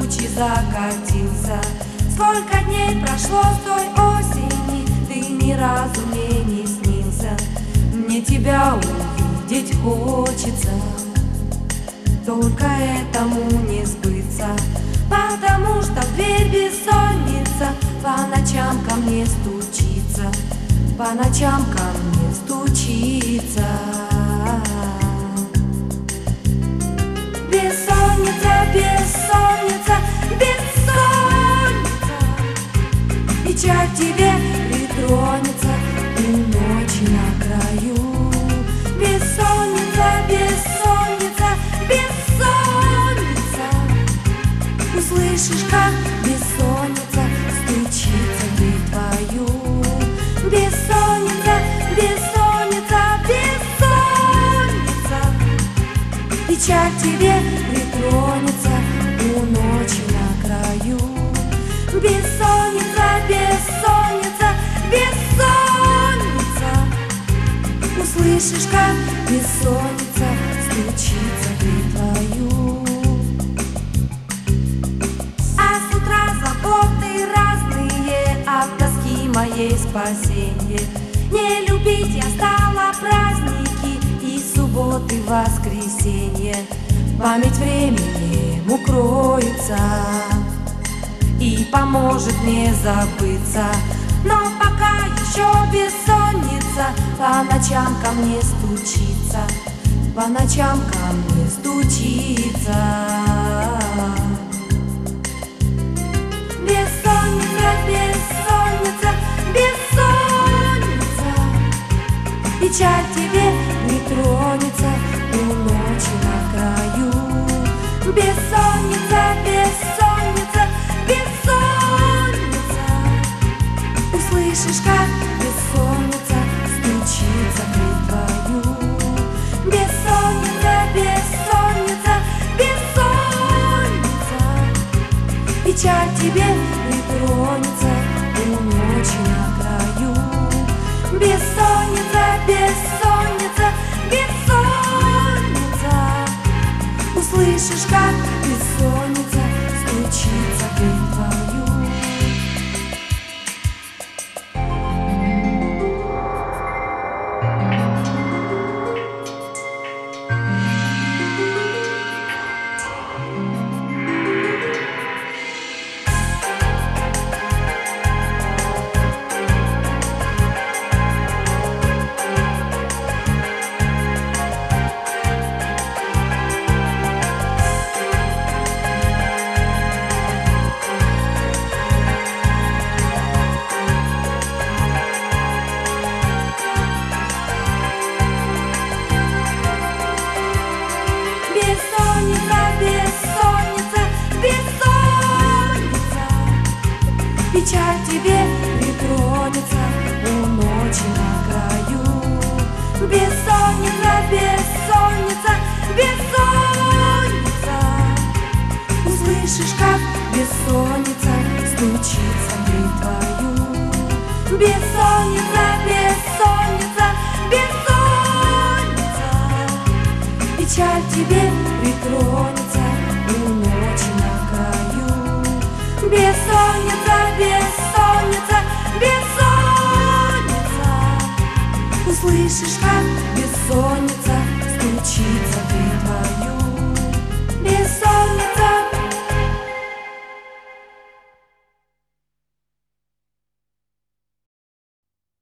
тучи закатился. Сколько дней прошло с той осени, ты ни разу мне не снился. Мне тебя увидеть хочется, только этому не сбыться, потому что в дверь бессонница по ночам ко мне стучится, по ночам ко мне стучится. Бессонница, бессонница, бессонница, печаль тебе притронется у ночи на краю. Бессонница, бессонница, бессонница, услышишь, как бессонница стучится в дверь твою. Бессонница, бессонница, бессонница, печаль тебе притронется у ночи на краю. Бессонница, бессонница, бессонница, услышишь, как бессонница стучится в дверь твою. А с утра заботы разные, от тоски моей спасенье. Не любить я стала праздники и субботы, воскресенье. Память временем укроется и поможет мне забыться. Но пока еще бессонница по ночам ко мне стучится, по ночам ко мне стучится. Бессонница, бессонница, бессонница, печаль тебе не тронется у ночи на краю. Бессонница, бессонница, бессонница, услышишь, как бессонница стучится в дверь твою. Бессонница, бессонница, бессонница, печаль тебе притронется у ночи на краю. Бессонница, бессонница, бессонница, услышишь, как бессонница стучится в дверь твою. Печаль тебе притронется у ночи на краю. Бессонница, бессонница, бессонница, услышишь, как бессонница стучится в дверь твою. Бессонница, бессонница, бессонница, печаль тебе притронется у ночи на краю. Бессонница,